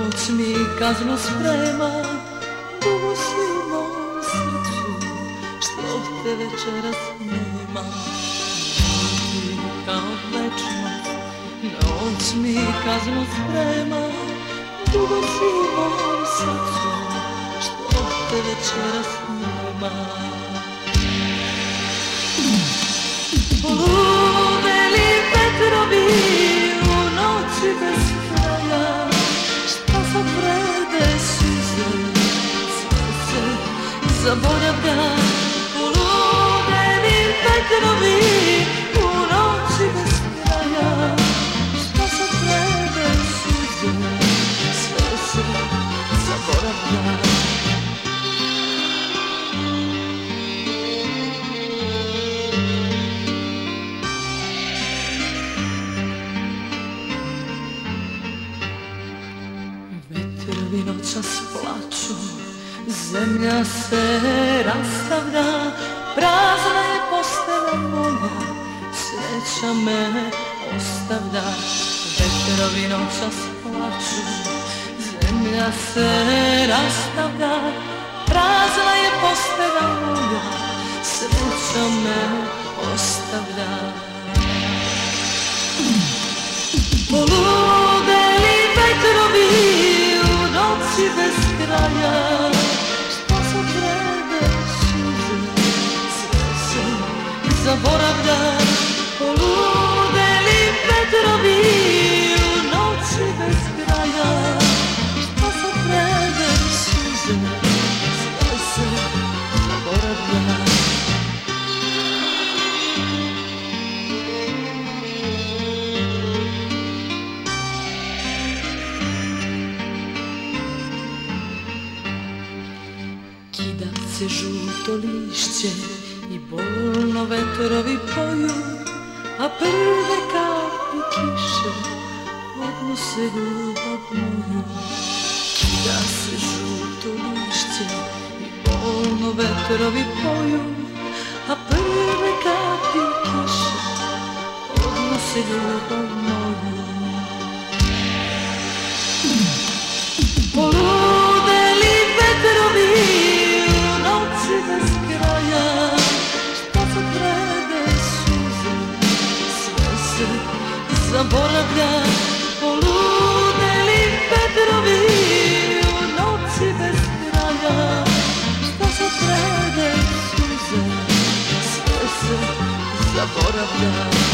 Noć mi kaznu sprema, dugo si u mom srcu, što te večeras nema. Ti kao večnost, noć mi kaznu sprema, dugo si u mom srcu, što te večeras nema. Poludeli vetrovi u noći bez kraja, šta sad vrede suze, sve se zaboravlja. Poludeli vetrovi u noći bez kraja, šta sad vrede suze, sve se zaboravlja. Vetrovi noćas plaču, zemlja se rastavlja, prazna je postelja moja, sreća me ostavlja. Vetrovi noćas plaču, zemlja se rastavlja, prazna je postelja moja, sreća me ostavlja. Poludeli vetrovi u noći bez kraja, šta sad vrede suze, sve se zaboravlja. Poludeli vetrovi u noći bez kraja, šta sad vrede suze, sve se zaboravlja. Kida se žuto lišće i bolno vetrovi poju, a prve kapi kiše odnose ljubav moju. Kida se žuto lišće i bolno vetrovi poju, a prve kapi kiše odnose ljubav moju. Poludeli vetrovi u noći bez kraja, šta sad vrede suze, sve se zaboravlja. Poludeli vetrovi u noći bez kraja, šta sad vrede suze, sve se zaboravlja.